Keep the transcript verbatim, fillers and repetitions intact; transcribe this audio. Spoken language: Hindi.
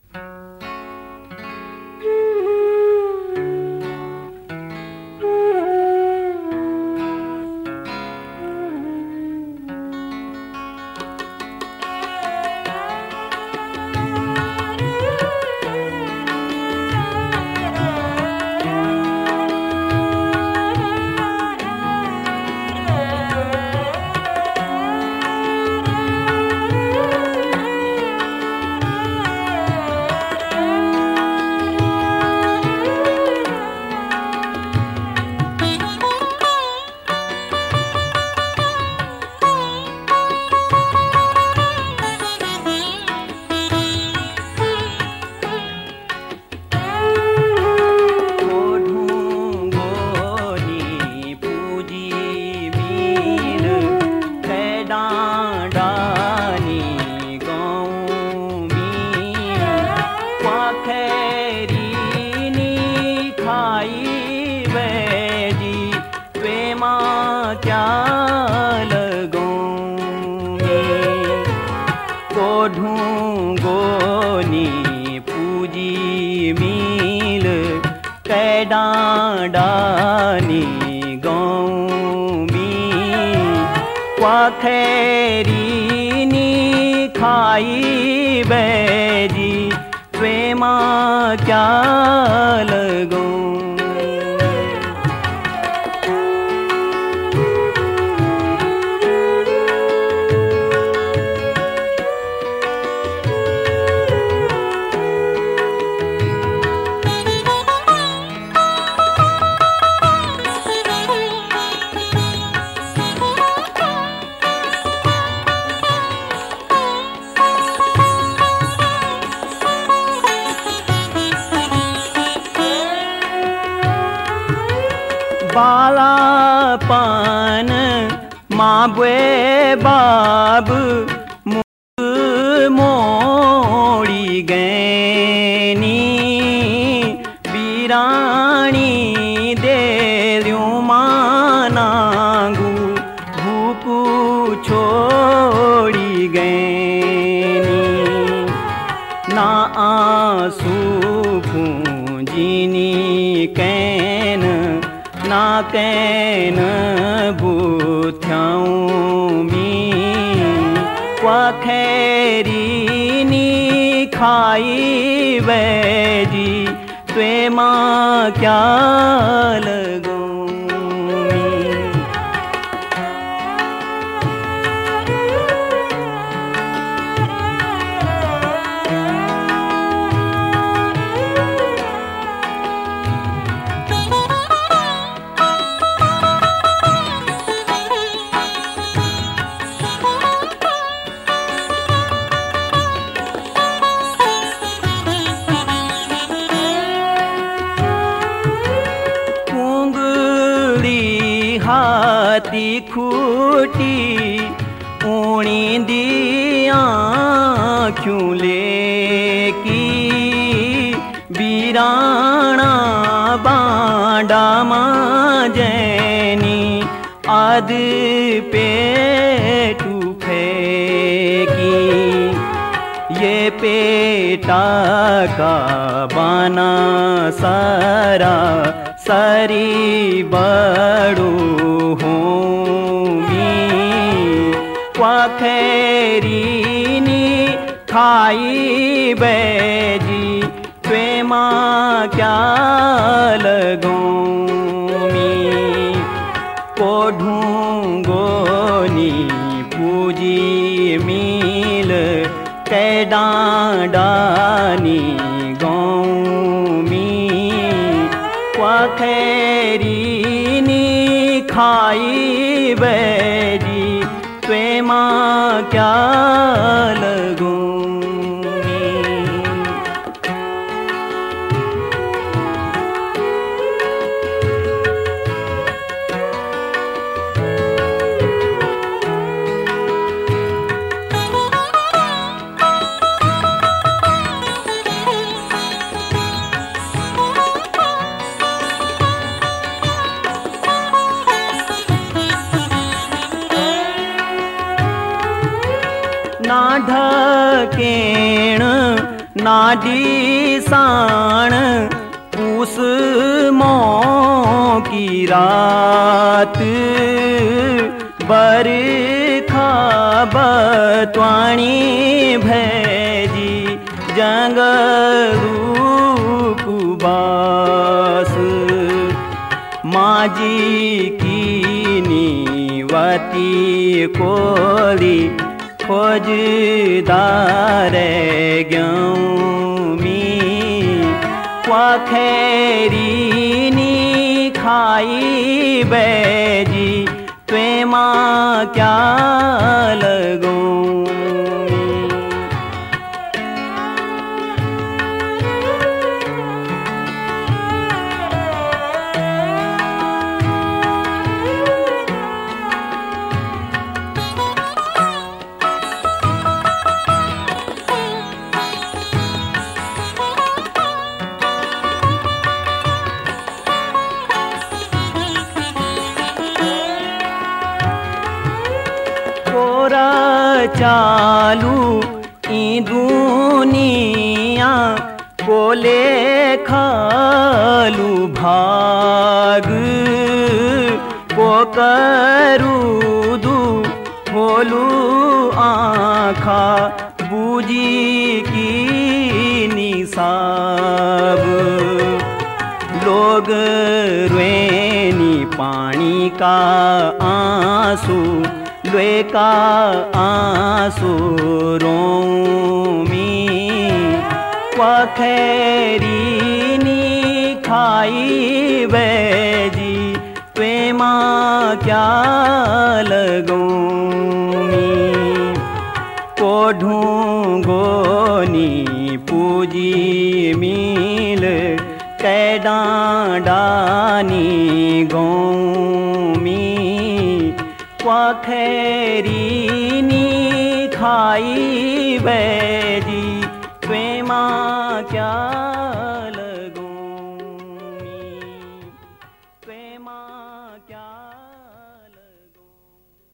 बालापन माँ बुए बाब मुख मोड़ी गैनी बीरानी दे मानांगू भूकू छोड़ी गैनी ना आंसू पूंजिनी कैन ना कैन बुथ्याऊं मी क्वाखेरीनी खाई वैजी त्वे माँ क्या लगो हाथी खूटी ऊणी दिया क्यों लेकी बीराना बांडा माजैनी आद पेटू फेंकी ये पेटा का बाना सारा सारी बड़ू होमी क्वाखेरीनी खाई बैजी त्वे माँ क्या लगोमी को ढूंगोनी पूजी मील कै डांडानी गौमी क्वाखेरीनी खाई बैजी त्वे माँ क्या लगूंगी। ना ढकेण नाडी साण पूस मौ की रात बरखा बत्वाणी भैजी जंगलू कुबास माजी की नीवती कोली खोजदार ग्योमी वाखेरी नी खाई बैजी त्वे माँ क्या लगो चालू ई दुनिया कोले खालू भाग को करू दू खोलू आँखा बूजी की निसाब लोग रोएनी पानी का आंसू लुए का आंसू रोमी वाखेरी नी खाई बैजी त्वे माँ क्या लगोमी को ढूंगो नी पूजी मिल कैडा डानी गोमी वाखेरी नी खाई बैजी त्वे माँ क्या